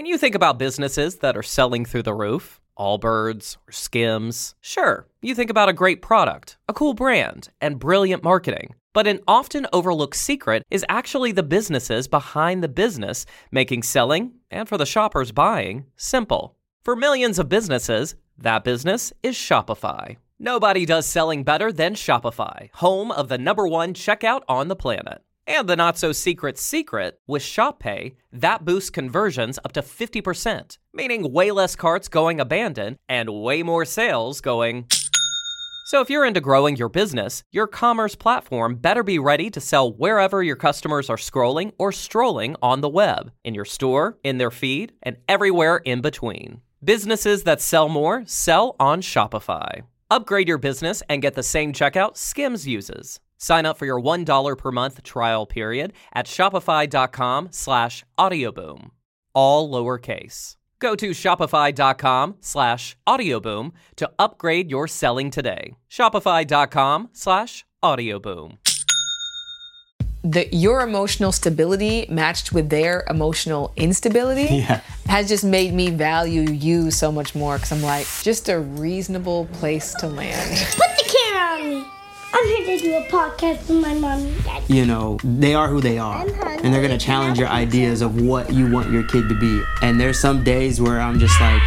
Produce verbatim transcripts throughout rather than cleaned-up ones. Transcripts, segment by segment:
When you think about businesses that are selling through the roof, Allbirds or Skims, sure, you think about a great product, a cool brand, and brilliant marketing. But an often overlooked secret is actually the businesses behind the business, making selling, and for the shoppers buying, simple. For millions of businesses, that business is Shopify. Nobody does selling better than Shopify, home of the number one checkout on the planet. And the not-so-secret secret, with ShopPay, that boosts conversions up to fifty percent, meaning way less carts going abandoned and way more sales going... So if you're into growing your business, your commerce platform better be ready to sell wherever your customers are scrolling or strolling on the web, in your store, in their feed, and everywhere in between. Businesses that sell more sell on Shopify. Upgrade your business and get the same checkout Skims uses. Sign up for your one dollar per month trial period at shopify.com slash audioboom. All lowercase. Go to shopify.com slash audioboom to upgrade your selling today. Shopify.com slash audioboom. The, your emotional stability matched with their emotional instability yeah. has just made me value you so much more, because I'm like, just a reasonable place to land. Put the camera on me. I'm here to do a podcast with my mom and dad. You know, they are who they are. And they're going to challenge your ideas of what you want your kid to be. And there's some days where I'm just like...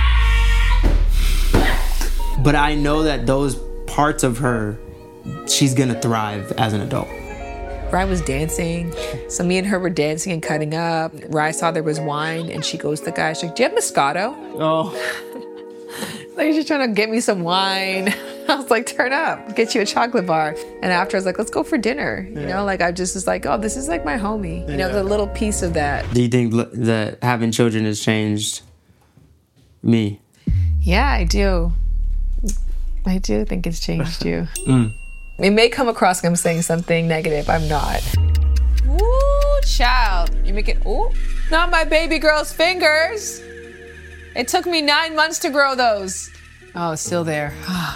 But I know that those parts of her, she's going to thrive as an adult. Rye was dancing. So me and her were dancing and cutting up. Rye saw there was wine, and she goes to the guy. She's like, do you have Moscato? Oh. Like, she's trying to get me some wine. I was like, turn up, get you a chocolate bar. And after I was like, let's go for dinner. You yeah. know, like I just was like, oh, this is like my homie. You yeah. know, the little piece of that. Do you think that having children has changed me? Yeah, I do. I do think it's changed you. mm. It may come across like I'm saying something negative. I'm not. Ooh, child. You make it, ooh, not my baby girl's fingers. It took me nine months to grow those. Oh, it's still there.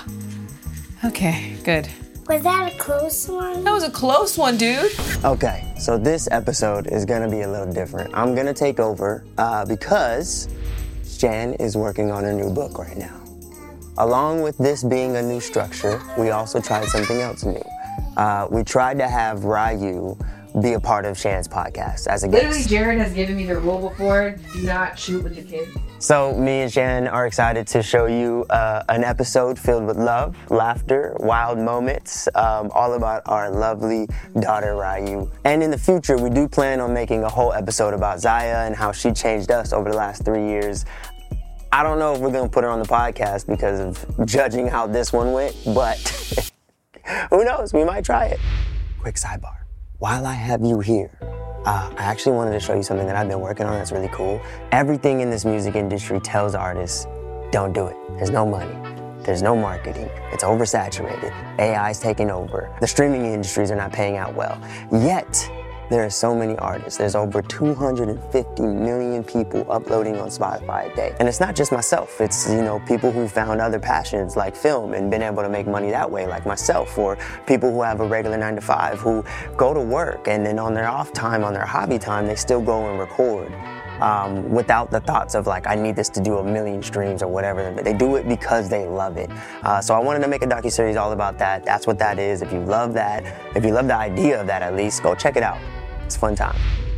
Okay, good. Was that a close one? That was a close one, dude. Okay, so this episode is gonna be a little different. I'm gonna take over uh, because Jan is working on a new book right now. Along with this being a new structure, we also tried something else new. Uh, we tried to have Ryu be a part of Shan's podcast as a guest. Literally, Jared has given me the rule before, do not shoot with your kids. So me and Shan are excited to show you uh, an episode filled with love, laughter, wild moments, um, all about our lovely daughter, Ryu. And in the future, we do plan on making a whole episode about Zaya and how she changed us over the last three years. I don't know if we're gonna put her on the podcast because of judging how this one went, but who knows, we might try it. Quick sidebar, while I have you here, uh, I actually wanted to show you something that I've been working on that's really cool. Everything in this music industry tells artists, don't do it. There's no money, there's no marketing, it's oversaturated, A I's taking over, the streaming industries are not paying out well. Yet, there are so many artists. There's over two hundred fifty million people uploading on Spotify a day. And it's not just myself. It's, you know, people who found other passions like film and been able to make money that way, like myself, or people who have a regular nine to five who go to work and then on their off time, on their hobby time, they still go and record um, without the thoughts of like, I need this to do a million streams or whatever. But they do it because they love it. Uh, so I wanted to make a docuseries all about that. That's what that is. If you love that, if you love the idea of that at least, go check it out. It's a fun time.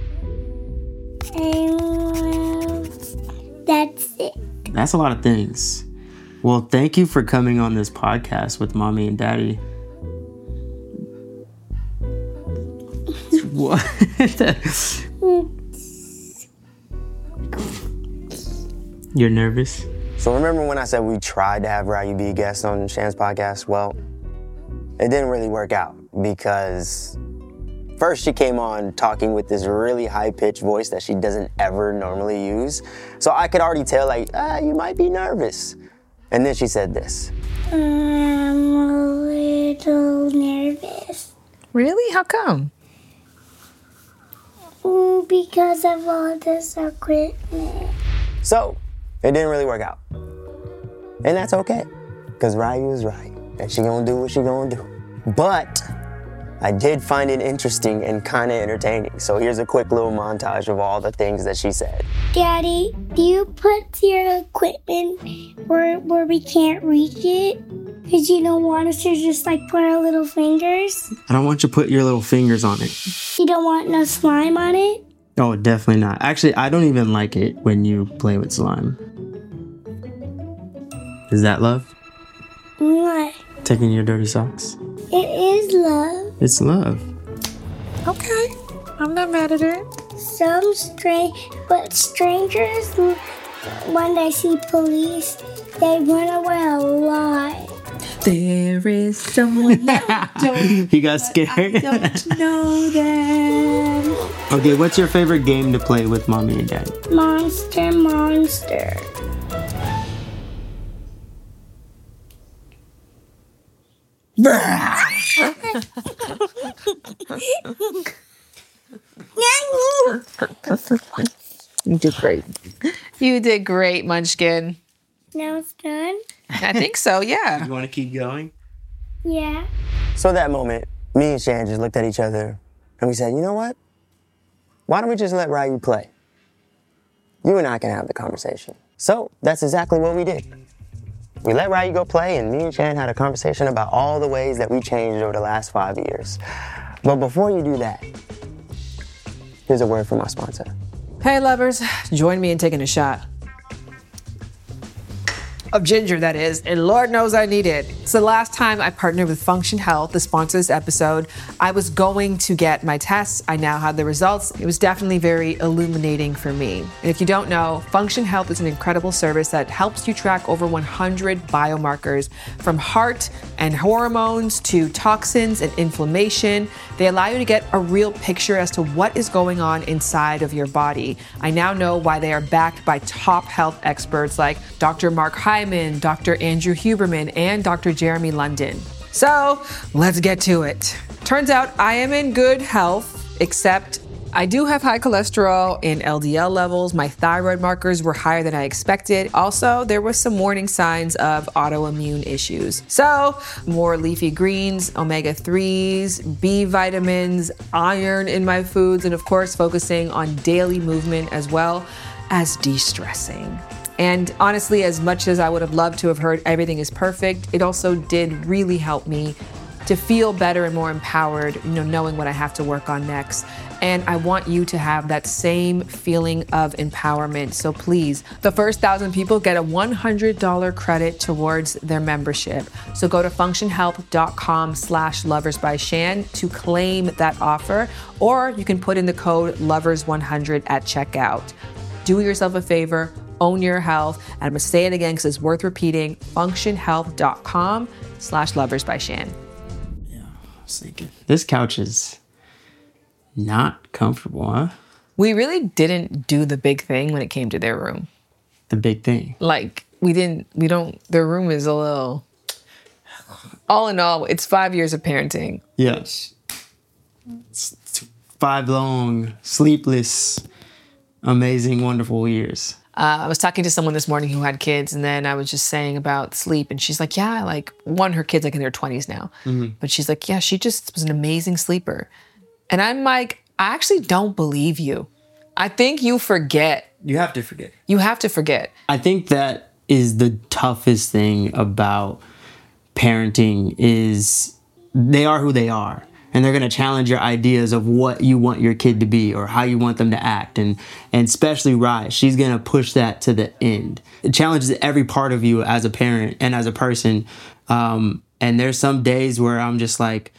Um, that's it. That's a lot of things. Well, thank you for coming on this podcast with Mommy and Daddy. What? You're nervous? So remember when I said we tried to have Ryu be a guest on Shan's podcast? Well, it didn't really work out because first, she came on talking with this really high-pitched voice that she doesn't ever normally use. So I could already tell, like, ah, you might be nervous. And then she said this. I'm a little nervous. Really? How come? Mm, because of all this equipment. So, it didn't really work out. And that's okay, because Ryu is right. And she gonna do what she gonna do. But I did find it interesting and kind of entertaining. So here's a quick little montage of all the things that she said. Daddy, do you put your equipment where, where we can't reach it? Because you don't want us to just like put our little fingers? I don't want you to put your little fingers on it. You don't want no slime on it? Oh, definitely not. Actually, I don't even like it when you play with slime. Is that love? What? Taking your dirty socks? It is love. It's love. Okay. I'm not mad at it. Some strange, but strangers, when they see police, they run away a lot. There is someone I don't, He got scared. I don't know them. Okay, what's your favorite game to play with mommy and daddy? Monster, monster. You did great. You did great, Munchkin. Now it's done? I think so, yeah. You want to keep going? Yeah. So that moment, me and Shan just looked at each other and we said, you know what? Why don't we just let Ryu play? You and I can have the conversation. So that's exactly what we did. We let Ryu go play, and me and Shan had a conversation about all the ways that we changed over the last five years. But before you do that, here's a word from our sponsor. Hey, lovers, join me in taking a shot. Of ginger, that is, and Lord knows I need it. So the last time I partnered with Function Health, the sponsor of this episode, I was going to get my tests. I now had the results. It was definitely very illuminating for me. And if you don't know, Function Health is an incredible service that helps you track over one hundred biomarkers, from heart and hormones to toxins and inflammation. They allow you to get a real picture as to what is going on inside of your body. I now know why they are backed by top health experts like Doctor Mark Hyman, Doctor Andrew Huberman, and Doctor Jeremy London. So let's get to it. Turns out I am in good health, except I do have high cholesterol and L D L levels. My thyroid markers were higher than I expected. Also, there was some warning signs of autoimmune issues. So, more leafy greens, omega threes, B vitamins, iron in my foods, and of course, focusing on daily movement as well as de-stressing. And honestly, as much as I would have loved to have heard everything is perfect, it also did really help me to feel better and more empowered, you know, knowing what I have to work on next. And I want you to have that same feeling of empowerment. So please, the first thousand people get a one hundred dollars credit towards their membership. So go to functionhealth.com slash lovers by Shan to claim that offer, or you can put in the code lovers one hundred at checkout. Do yourself a favor, own your health. And I'm gonna say it again because it's worth repeating, functionhealth.com slash lovers by Shan. Thinking. This couch is not comfortable, huh? We really didn't do the big thing when it came to their room. The big thing. Like, we didn't, we don't, their room is a little, all in all, it's five years of parenting. Yeah. It's five long, sleepless, amazing, wonderful years. Uh, I was talking to someone this morning who had kids, and then I was just saying about sleep, and she's like, yeah, like, one, her kid's like in their twenties now, mm-hmm. but she's like, yeah, she just was an amazing sleeper. And I'm like, I actually don't believe you. I think you forget. You have to forget. You have to forget. I think that is the toughest thing about parenting is they are who they are. And they're going to challenge your ideas of what you want your kid to be or how you want them to act. And and especially Rye, she's going to push that to the end. It challenges every part of you as a parent and as a person. Um, and there's some days where I'm just like,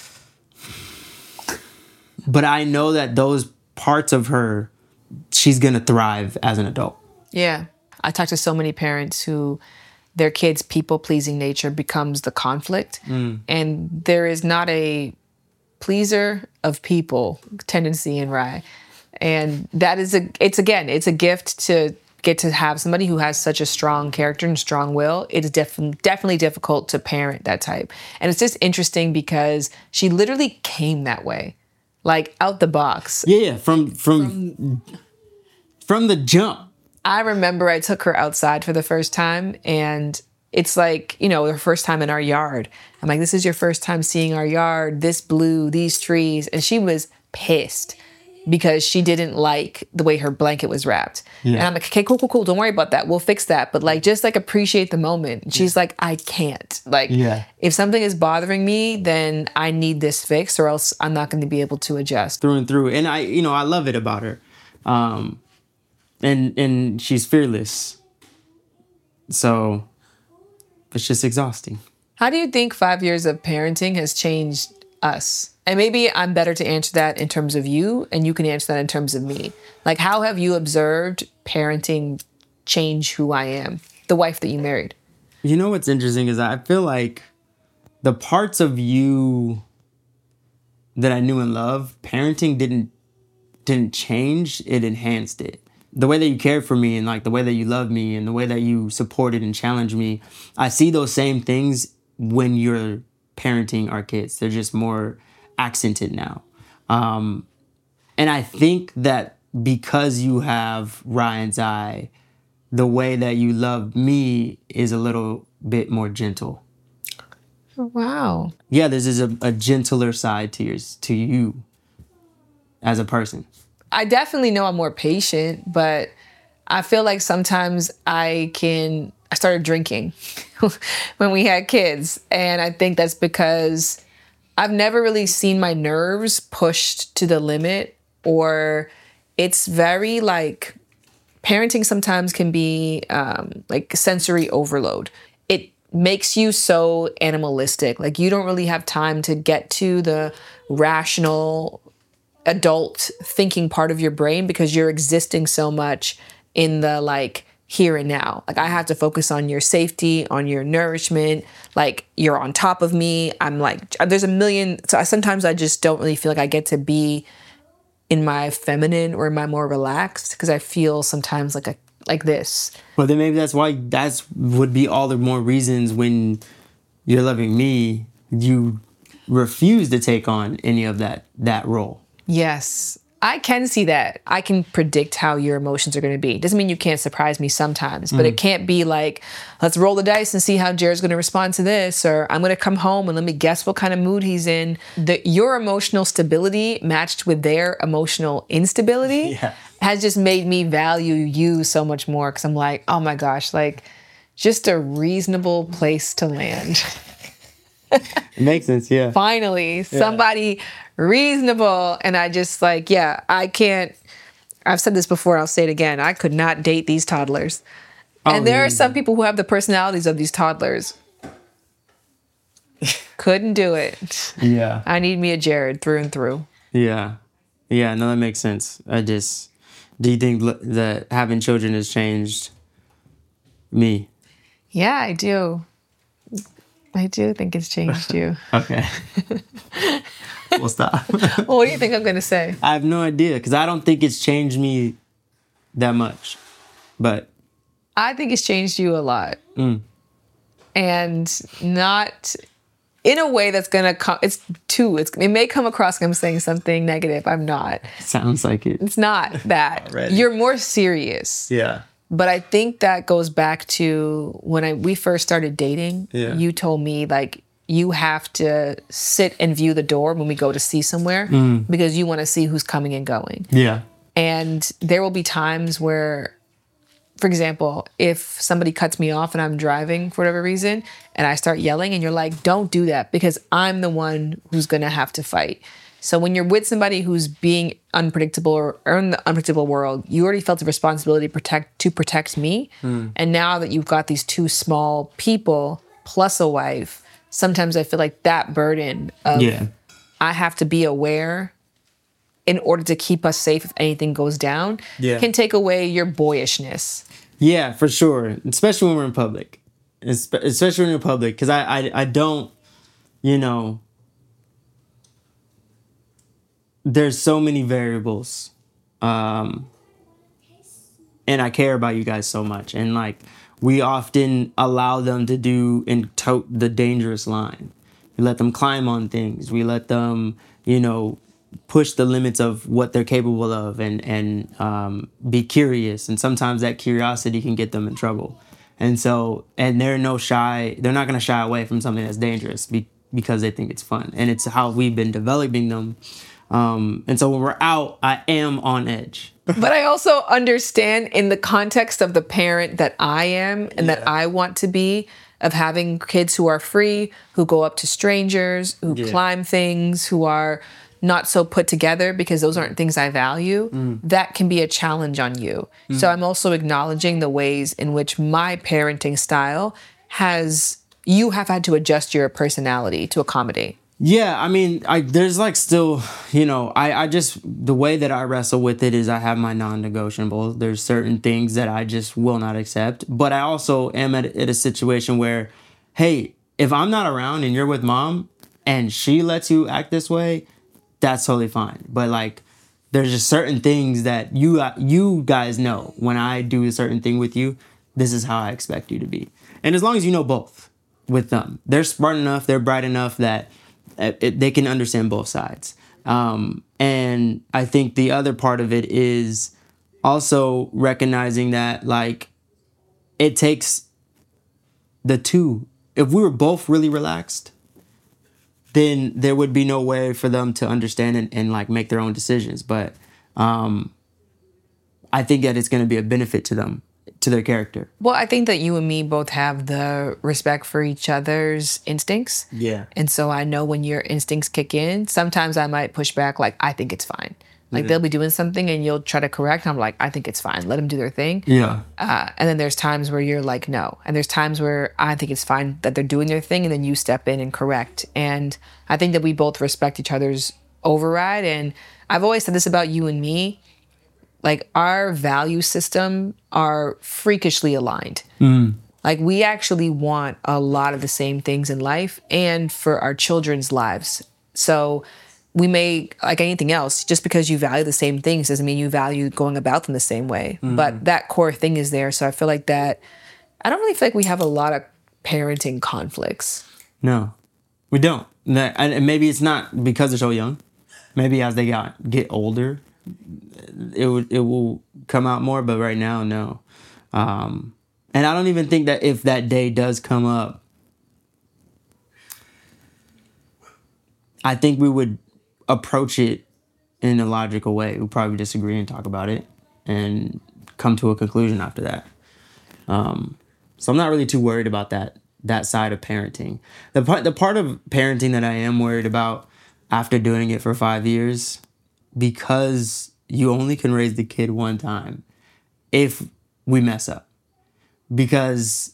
but I know that those parts of her, she's going to thrive as an adult. Yeah. I talk to so many parents who their kids' people-pleasing nature becomes the conflict. Mm. And there is not a pleaser of people tendency in Rye. And that is a, it's again, it's a gift to get to have somebody who has such a strong character and strong will. It is def- definitely difficult to parent that type. And it's just interesting because she literally came that way, like out the box. Yeah, yeah, from, from, from, from the jump. I remember I took her outside for the first time and it's like, you know, their first time in our yard. I'm like, this is your first time seeing our yard, this blue, these trees. And she was pissed because she didn't like the way her blanket was wrapped. Yeah. And I'm like, okay, cool, cool, cool. Don't worry about that. We'll fix that. But like, just like appreciate the moment. And she's like, I can't. Like, yeah. if something is bothering me, then I need this fixed or else I'm not going to be able to adjust. Through and through. And I, you know, I love it about her. Um, and, and she's fearless. So it's just exhausting. How do you think five years of parenting has changed us? And maybe I'm better to answer that in terms of you, and you can answer that in terms of me. Like, how have you observed parenting change who I am, the wife that you married? You know what's interesting is I feel like the parts of you that I knew and loved, parenting didn't didn't change, it enhanced it. The way that you cared for me and like the way that you loved me and the way that you supported and challenged me, I see those same things when you're parenting our kids. They're just more accented now. Um, and I think that because you have Ryan's eye, the way that you love me is a little bit more gentle. Wow. Yeah, there's just a, a gentler side to yours, to you as a person. I definitely know I'm more patient, but I feel like sometimes I can, I started drinking when we had kids. And I think that's because I've never really seen my nerves pushed to the limit, or it's very like, parenting sometimes can be um, like sensory overload. It makes you so animalistic. Like you don't really have time to get to the rational adult thinking part of your brain because you're existing so much in the like here and now. Like I have to focus on your safety, on your nourishment. Like you're on top of me. I'm like, there's a million. So I, sometimes I just don't really feel like I get to be in my feminine or in my more relaxed because I feel sometimes like a like this. Well, then maybe that's why that's would be all the more reasons when you're loving me, you refuse to take on any of that that role. Yes, I can see that. I can predict how your emotions are going to be. Doesn't mean you can't surprise me sometimes, but mm. it can't be like, let's roll the dice and see how Jared's going to respond to this, or I'm going to come home and let me guess what kind of mood he's in. The, your emotional stability matched with their emotional instability yeah. has just made me value you so much more because I'm like, oh my gosh, like just a reasonable place to land. It makes sense, yeah. Finally, yeah. somebody reasonable. And I just like, yeah, I can't, I've said this before, I'll say it again. I could not date these toddlers. Oh, and there yeah. are some people who have the personalities of these toddlers. Couldn't do it. Yeah. I need me a Jared through and through. Yeah. Yeah, no, that makes sense. I just, do you think that having children has changed me? Yeah, I do. I do think it's changed you. Okay. We'll stop. Well, what do you think I'm going to say? I have no idea, because I don't think it's changed me that much. But I think it's changed you a lot. Mm. And not in a way that's going to come. It's too, it's, it may come across like I'm saying something negative. I'm not. Sounds like it. It's not that. You're more serious. Yeah. But I think that goes back to when I we first started dating. Yeah. You told me, like, you have to sit and view the door when we go to see somewhere mm. because you want to see who's coming and going. Yeah. And there will be times where, for example, if somebody cuts me off and I'm driving for whatever reason and I start yelling and you're like, don't do that because I'm the one who's going to have to fight. So when you're with somebody who's being unpredictable or, or in the unpredictable world, you already felt the responsibility to protect, to protect me. Mm. And now that you've got these two small people plus a wife, sometimes I feel like that burden of yeah. I have to be aware in order to keep us safe if anything goes down yeah. can take away your boyishness. Yeah, for sure. Especially when we're in public. Especially when we're in public. Because I, I, I don't, you know... There's so many variables. Um, and I care about you guys so much. And like, we often allow them to do and tote the dangerous line. We let them climb on things. We let them, you know, push the limits of what they're capable of and, and um, be curious. And sometimes that curiosity can get them in trouble. And so, and they're no shy, they're not going to shy away from something that's dangerous be, because they think it's fun. And it's how we've been developing them. Um, and so when we're out, I am on edge. But I also understand in the context of the parent that I am and yeah. that I want to be, of having kids who are free, who go up to strangers, who yeah. climb things, who are not so put together because those aren't things I value, mm. that can be a challenge on you. Mm. So I'm also acknowledging the ways in which my parenting style has, you have had to adjust your personality to accommodate. Yeah, I mean, I there's like still, you know, I, I just, the way that I wrestle with it is I have my non-negotiables. There's certain things that I just will not accept. But I also am at, at a situation where, hey, if I'm not around and you're with mom and she lets you act this way, that's totally fine. But like, there's just certain things that you you guys know when I do a certain thing with you, this is how I expect you to be. And as long as you know both with them, they're smart enough, they're bright enough that it, they can understand both sides. Um, and I think the other part of it is also recognizing that like it takes the two. If we were both really relaxed, then there would be no way for them to understand and, and like make their own decisions. But um, I think that it's going to be a benefit to them, to their character. Well, I think that you and me both have the respect for each other's instincts. Yeah. And so I know when your instincts kick in, sometimes I might push back like, I think it's fine. Like, mm-hmm. they'll be doing something and you'll try to correct. And I'm like, I think it's fine. Let them do their thing. Yeah. Uh, and then there's times where you're like, no. And there's times where I think it's fine that they're doing their thing and then you step in and correct. And I think that we both respect each other's override. And I've always said this about you and me. Like, our value system are freakishly aligned. Mm. Like, we actually want a lot of the same things in life and for our children's lives. So we may, like anything else, just because you value the same things doesn't mean you value going about them the same way. Mm-hmm. But that core thing is there. So I feel like that, I don't really feel like we have a lot of parenting conflicts. No, we don't. And maybe it's not because they're so young. Maybe as they got get older, it would it will come out more. But right now, no. Um, and I don't even think that if that day does come up, I think we would approach it in a logical way. We'll probably disagree and talk about it and come to a conclusion after that. Um, so I'm not really too worried about that that side of parenting. The part the part of parenting that I am worried about after doing it for five years, because you only can raise the kid one time if we mess up. Because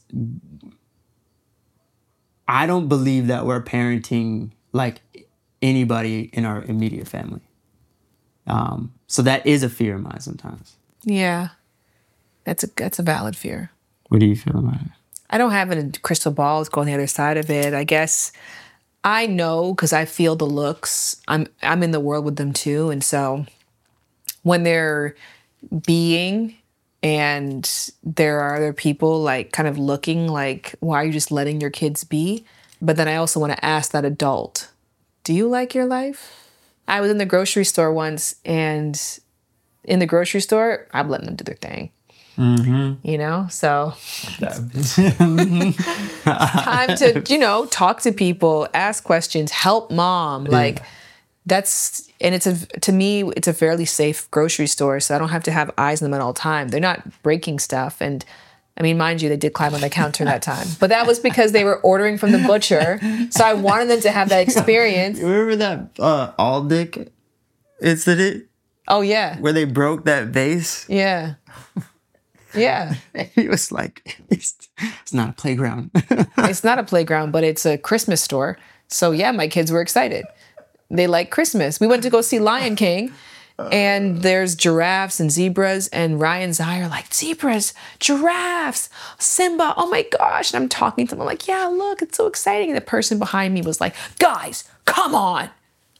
I don't believe that we're parenting like anybody in our immediate family. Um, so that is a fear of mine sometimes. Yeah, that's a that's a valid fear. What do you feel about it? I don't have a crystal ball to go on the other side of it. I guess I know because I feel the looks. I'm I'm in the world with them too, and so when they're being and there are other people like kind of looking like, why are you just letting your kids be? But then I also want to ask that adult, do you like your life? I was in the grocery store once, and in the grocery store, I'm letting them do their thing. Mm-hmm. You know, so time to, you know, talk to people, ask questions, help mom. Yeah. Like that's, and it's a, to me, it's a fairly safe grocery store. So I don't have to have eyes on them at all time. They're not breaking stuff. And I mean, mind you, they did climb on the counter that time, but that was because they were ordering from the butcher. So I wanted them to have that experience. Remember that uh, Aldic incident? Oh yeah. Where they broke that vase? Yeah. Yeah. He was like, it's, it's not a playground. It's not a playground, but it's a Christmas store. So yeah, my kids were excited. They like Christmas. We went to go see Lion King, and there's giraffes and zebras, and Ryan and Zai are like, zebras, giraffes, Simba, oh my gosh. And I'm talking to them, I'm like, yeah, look, it's so exciting. And the person behind me was like, guys, come on.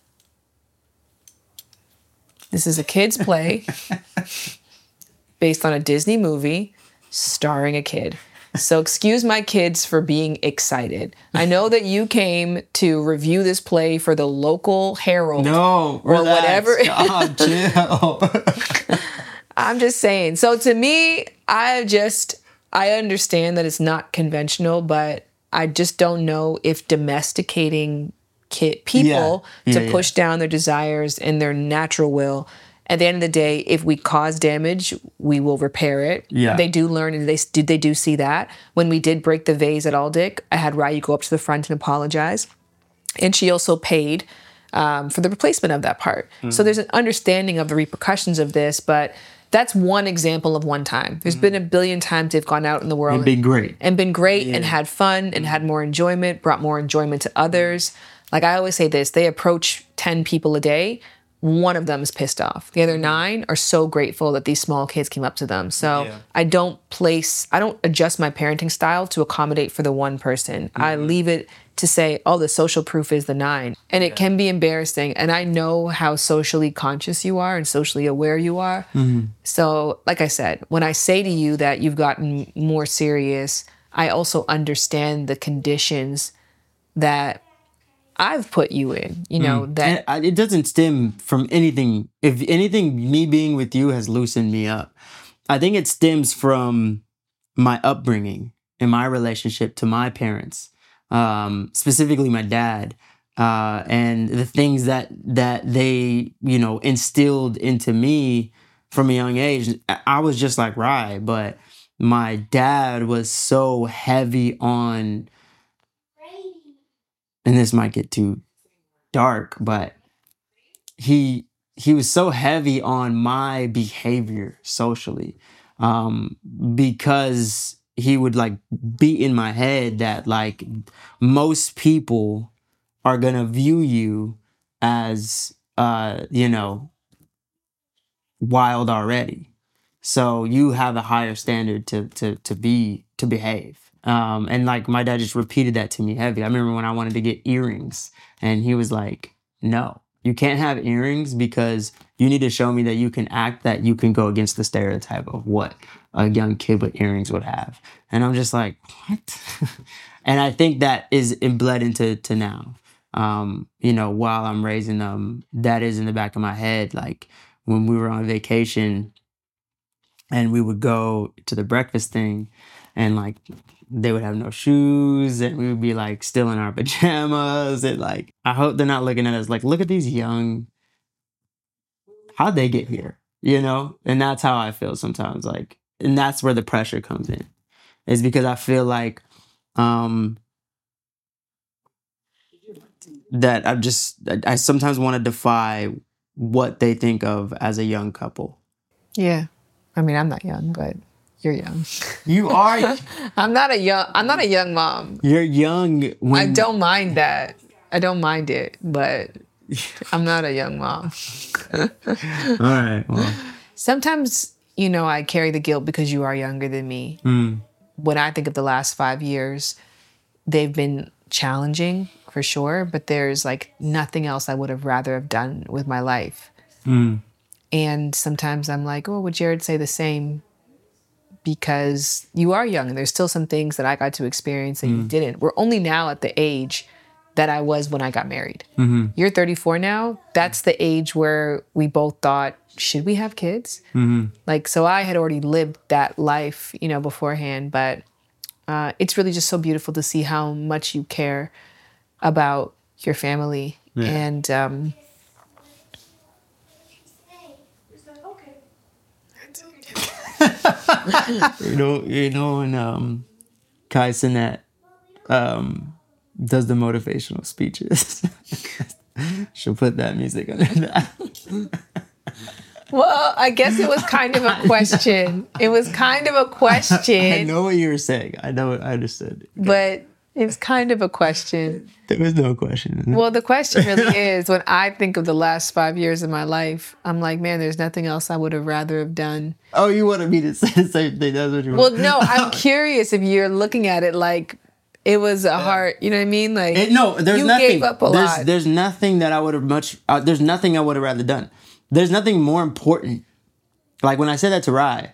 This is a kid's play based on a Disney movie starring a kid. So excuse my kids for being excited. I know that you came to review this play for the local Herald. No, or relax. whatever. God, chill. I'm just saying. So to me, I just, I understand that it's not conventional, but I just don't know if domesticating kid people Yeah. to Yeah, push down their desires and their natural will. At the end of the day, if we cause damage, we will repair it. Yeah. They do learn, and they did. They do see that. When we did break the vase at Aldic, I had Ryu go up to the front and apologize, and she also paid um, for the replacement of that part. Mm-hmm. So there's an understanding of the repercussions of this, but that's one example of one time. There's been a billion times they've gone out in the world And been great. and been great and had fun and had more enjoyment, brought more enjoyment to others. Like I always say this, they approach ten people a day. One of them is pissed off. The other nine are so grateful that these small kids came up to them. So Yeah. I don't place, I don't adjust my parenting style to accommodate for the one person. I leave it to say, oh, the social proof is the nine. And it can be embarrassing. And I know how socially conscious you are and socially aware you are. So like I said, when I say to you that you've gotten more serious, I also understand the conditions that I've put you in, you know, that And I- it doesn't stem from anything. If anything, me being with you has loosened me up. I think it stems from my upbringing and my relationship to my parents, um, specifically my dad, uh, and the things that that they, you know, instilled into me from a young age. I- I was just like Rye, but my dad was so heavy on, and this might get too dark, but he he was so heavy on my behavior socially, um, because he would like beat in my head that like most people are gonna view you as uh, you know, wild already. So you have a higher standard to to to be to behave. Um, and like my dad just repeated that to me heavy. I remember when I wanted to get earrings, and he was like, "No, you can't have earrings because you need to show me that you can act, that you can go against the stereotype of what a young kid with earrings would have." And I'm just like, "What?" And I think that is bled into to now. Um, you know, while I'm raising them, that is in the back of my head. Like when we were on vacation and we would go to the breakfast thing, and like they would have no shoes, and we would be like still in our pajamas, and like I hope they're not looking at us like, look at these young, how'd they get here, you know? And that's how I feel sometimes, like, and that's where the pressure comes in, is because I feel like um that I'm just I I sometimes want to defy what they think of as a young couple. yeah. I mean, I'm not young, but you're young. You are I'm not a young I'm not a young mom. you're young when I don't mind that. I don't mind it, but I'm not a young mom. All right. Well, Sometimes, you know, I carry the guilt because you are younger than me. mm, When I think of the last five years, they've been challenging for sure, but there's like nothing else I would have rather have done with my life. mm, And sometimes I'm like, oh, would Jared say the same? Because you are young and there's still some things that I got to experience that you didn't. We're only now at the age that I was when I got married. mm-hmm, You're thirty-four now. That's the age where we both thought, should we have kids? mm-hmm. Like, so I had already lived that life, you know, beforehand. But uh, it's really just so beautiful to see how much you care about your family. Yeah. And um, You know, you know, when um, Kai Cenat um, does the motivational speeches, she'll put that music under that. well, I guess it was kind of a question. It was kind of a question. I know what you were saying. I know. I understood. But it was kind of a question. There was no question. Well, the question really is, when I think of the last five years of my life, I'm like, man, there's nothing else I would have rather have done. Oh, you wanted me to say the same thing? That's what you Well, want. no, I'm curious if you're looking at it like it was a hard, you know what I mean? Like, It, no, there's you nothing. gave up a there's, lot. there's nothing that I would have much. Uh, there's nothing I would have rather done. There's nothing more important. Like when I said that to Rye,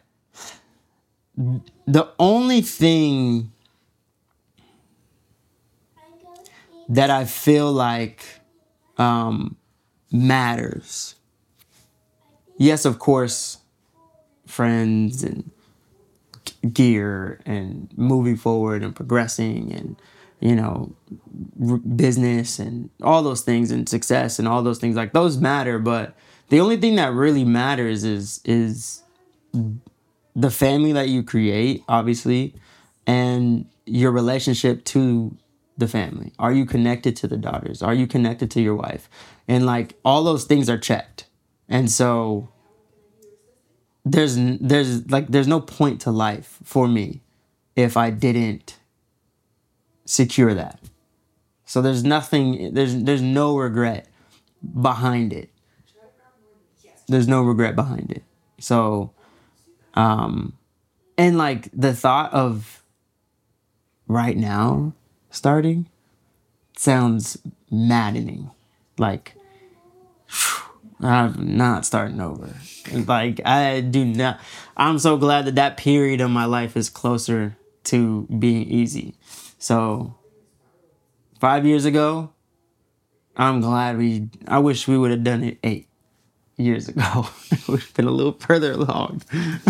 the only thing that I feel like um, matters. Yes, of course, friends and gear and moving forward and progressing and, you know, r- business and all those things and success and all those things, like those matter. But the only thing that really matters is is the family that you create, obviously, and your relationship to the family. Are you connected to the daughters? Are you connected to your wife? And like all those things are checked. And so there's there's like there's no point to life for me if I didn't secure that. So there's nothing, there's there's no regret behind it. There's no regret behind it. So um and like the thought of right now starting sounds maddening. Like, I'm not starting over. Like, I do not. I'm so glad that that period of my life is closer to being easy. So, five years ago, I'm glad we, I wish we would have done it eight years ago. It would have been a little further along.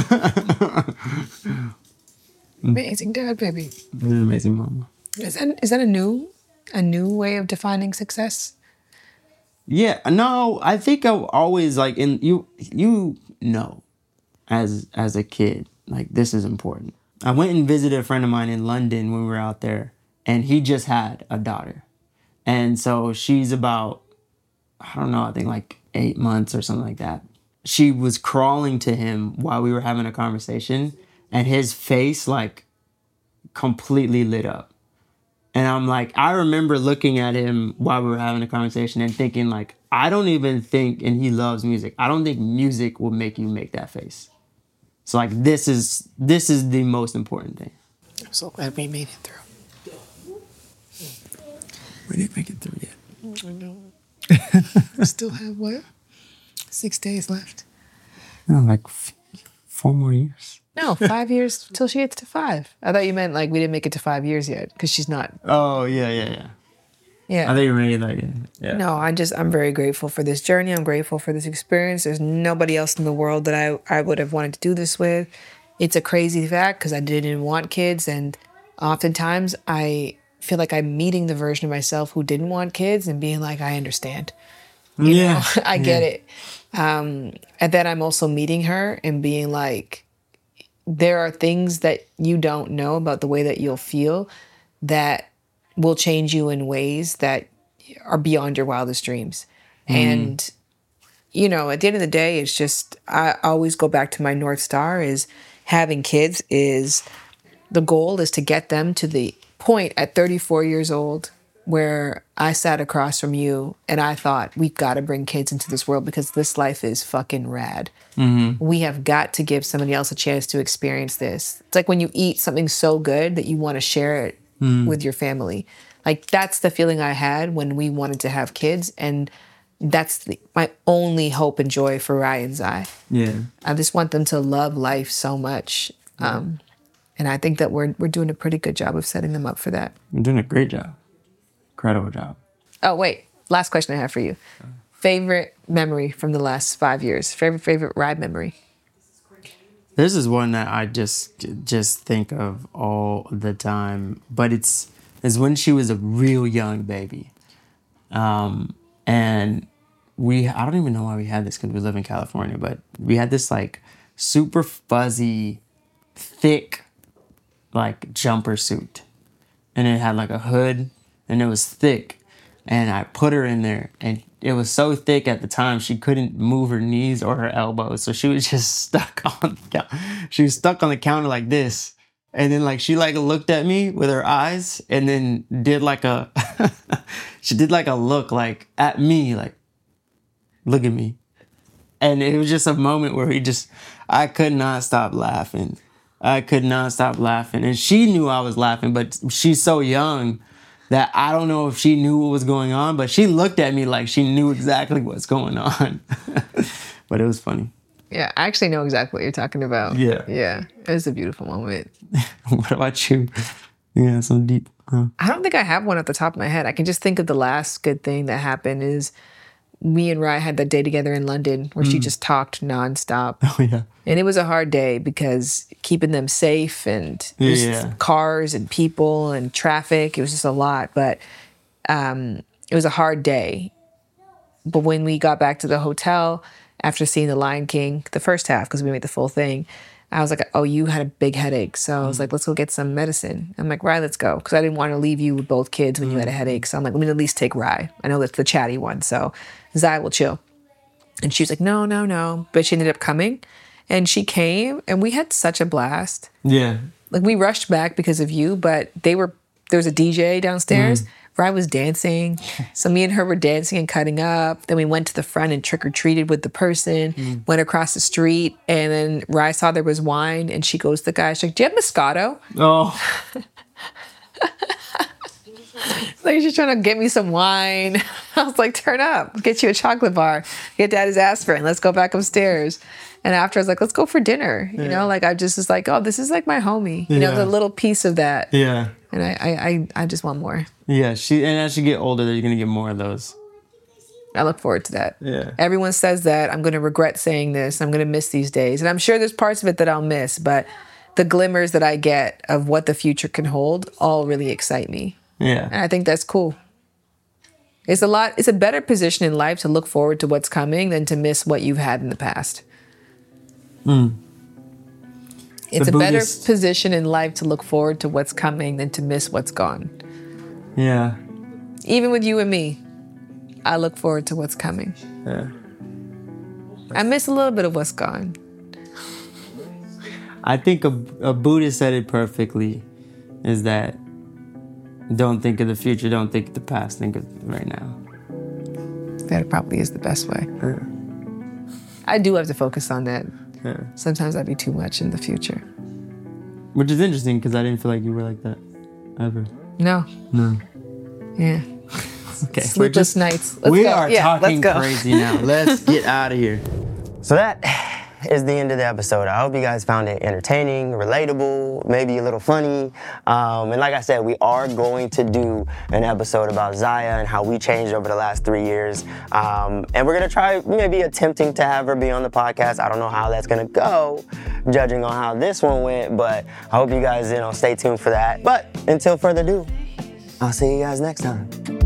Amazing dad, baby. An amazing mama. Is that, is that a new, a new way of defining success? Yeah, no, I think I always like in you you know as as a kid, like this is important. I went and visited a friend of mine in London when we were out there, and he just had a daughter. And so she's about, I don't know, I think like eight months or something like that. She was crawling to him while we were having a conversation, and his face like completely lit up. And I'm like, I remember looking at him while we were having a conversation and thinking like, I don't even think, and he loves music, I don't think music will make you make that face. So like, this is, this is the most important thing. I'm so glad we made it through. We didn't make it through yet. I know. We still have what? Six days left. No, like f- four more years. No, five years till she gets to five. I thought you meant like we didn't make it to five years yet because she's not. Oh, yeah, yeah, yeah. Yeah. I think you're ready, like, yeah. No, I just, I'm very grateful for this journey. I'm grateful for this experience. There's nobody else in the world that I, I would have wanted to do this with. It's a crazy fact because I didn't want kids. And oftentimes I feel like I'm meeting the version of myself who didn't want kids and being like, I understand. You Yeah. know, I get Yeah. it. Um, and then I'm also meeting her and being like, there are things that you don't know about the way that you'll feel that will change you in ways that are beyond your wildest dreams. Mm. And, you know, at the end of the day, it's just, I always go back to my North Star is having kids is, the goal is to get them to the point at thirty-four years old where I sat across from you and I thought, we've got to bring kids into this world because this life is fucking rad. Mm-hmm. We have got to give somebody else a chance to experience this. It's like when you eat something so good that you want to share it mm. with your family. Like that's the feeling I had when we wanted to have kids. And that's the, my only hope and joy for Ryan's eye. Yeah. I just want them to love life so much. Yeah. Um, and I think that we're we're doing a pretty good job of setting them up for that. You're doing a great job. Incredible job. Oh, wait. Last question I have for you. Favorite memory from the last five years? Favorite, favorite ride memory? This is one that I just just think of all the time, but it's is when she was a real young baby. Um, and we, I don't even know why we had this because we live in California, but we had this like super fuzzy, thick, like jumper suit. And it had like a hood and it was thick. And I put her in there and it was so thick at the time she couldn't move her knees or her elbows. So she was just stuck on the counter. She was stuck on the counter like this. And then like she like looked at me with her eyes and then did like a she did like a look like at me, like, look at me. And it was just a moment where we just I could not stop laughing. I could not stop laughing. And she knew I was laughing, but she's so young that I don't know if she knew what was going on, but she looked at me like she knew exactly what's going on. But it was funny. Yeah, I actually know exactly what you're talking about. Yeah. Yeah, it was a beautiful moment. What about you? Yeah, some deep. Huh? I don't think I have one at the top of my head. I can just think of the last good thing that happened is me and Rye had that day together in London where mm. she just talked nonstop. Oh, yeah. And it was a hard day because keeping them safe and yeah. cars and people and traffic, it was just a lot. But um, it was a hard day. But when we got back to the hotel after seeing The Lion King, the first half, because we made the full thing, I was like, oh, you had a big headache. So I was like, let's go get some medicine. I'm like, Rye, let's go. Because I didn't want to leave you with both kids when you had a headache. So I'm like, let me at least take Rye. I know that's the chatty one. So Zai will chill. And she was like, no, no, no. But she ended up coming. And she came, and we had such a blast. Yeah. Like, we rushed back because of you, but they were there was a D J downstairs. Mm. Rye was dancing. So me and her were dancing and cutting up. Then we went to the front and trick-or-treated with the person, mm. went across the street, and then Rye saw there was wine, and she goes to the guy, she's like, do you have Moscato? Oh. Like, she's trying to get me some wine. I was like, turn up, get you a chocolate bar, get daddy's aspirin, let's go back upstairs. And after I was like, let's go for dinner. You yeah. know, like I just was like, oh, this is like my homie. You yeah. know, the little piece of that. Yeah. And I, I, I, I just want more. Yeah, she and as you get older, you're gonna get more of those. I look forward to that. Yeah. Everyone says that. I'm gonna regret saying this. I'm gonna miss these days. And I'm sure there's parts of it that I'll miss, but the glimmers that I get of what the future can hold all really excite me. Yeah. And I think that's cool. It's a lot, it's a better position in life to look forward to what's coming than to miss what you've had in the past. Mm. It's the a Buddhist... better position in life to look forward to what's coming than to miss what's gone. Yeah. Even with you and me, I look forward to what's coming. Yeah. I miss a little bit of what's gone. I think a, a Buddhist said it perfectly, is that don't think of the future, don't think of the past, think of right now. That probably is the best way. Yeah. I do have to focus on that. Yeah. Sometimes I'd be too much in the future. Which is interesting because I didn't feel like you were like that ever. No. No. Yeah. Okay. Sleepless we're just, nights. Let's we go. are yeah, talking crazy now. Let's get out of here. So that is the end of the episode. I hope you guys found it entertaining, relatable, maybe a little funny. Um, and like I said, we are going to do an episode about Zaya and how we changed over the last three years. Um, and we're going to try maybe attempting to have her be on the podcast. I don't know how that's going to go, judging on how this one went, but I hope you guys, you know, stay tuned for that. But until further ado, I'll see you guys next time.